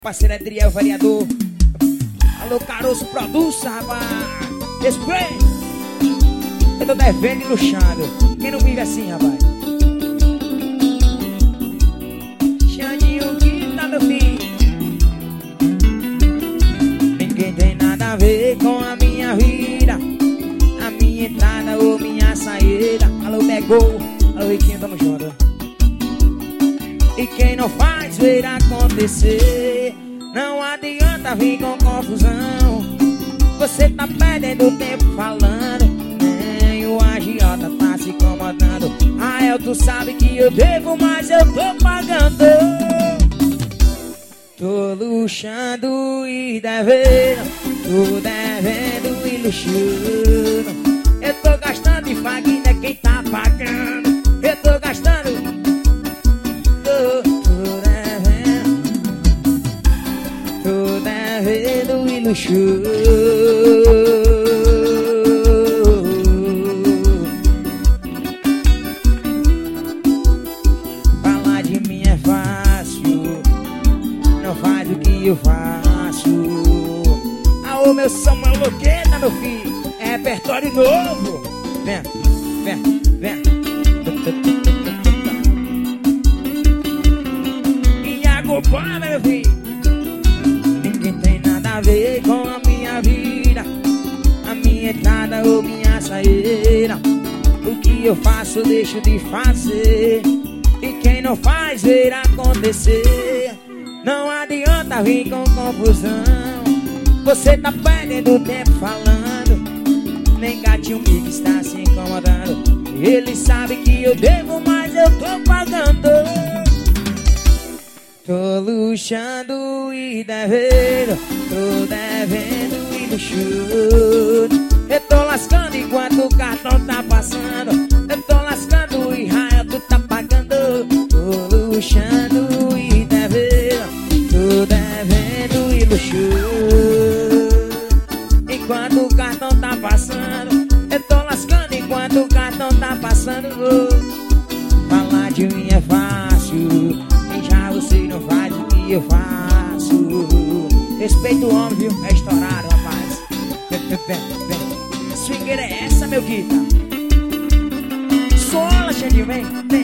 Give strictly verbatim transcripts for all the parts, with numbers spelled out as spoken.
Parceiro Adriel, variador. Alô, Caroço, produça, rapaz. Respeito. Eu tô devendo e luxando. Quem não vive assim, rapaz? Xandinho que tá meu filho. Ninguém tem nada a ver com a minha vida, a minha entrada ou minha saída. Alô, Megou. Alô, Riquinho, tamo junto. E quem não faz ver acontecer, não adianta vir com confusão. Você tá perdendo tempo falando, nem o agiota tá se incomodando. Ah, eu tu sabe que eu devo, mas eu tô pagando. Tô luxando e devendo, tô devendo e luxando. Eu tô gastando e Fagner é quem tá pagando. Eu tô gastando, devendo e luxo. Falar de mim é fácil, não faz o que eu faço. Ah, o meu Samuel Loqueta, meu filho, é repertório novo. Vem, vem, vem. E agora, meu filho, a ver com a minha vida, a minha entrada ou minha saída. O que eu faço, eu deixo de fazer. E quem não faz ver acontecer, não adianta vir com confusão. Você tá perdendo tempo falando, nem gatinho Mickey está se incomodando. Ele sabe que eu devo, mas eu tô pagando. Tô luxando e devendo, tô devendo e luxando. Eu tô lascando enquanto o cartão tá passando. Eu tô lascando e raia tu tá pagando. Tô luxando e devendo, tô devendo e luxando. Enquanto o cartão tá passando, eu tô lascando enquanto o cartão tá passando. Falar de mim é fácil, já você não faz o que eu faço. Respeita o homem, viu? É estourado, rapaz. Vem, vem, vem, vem. Swingueira é essa, meu guita? Sola, Xandinho, vem, vem.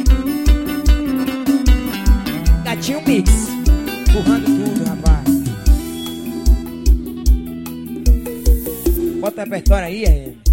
Gatinho Mix, empurrando tudo, rapaz. Bota o repertório aí, aí.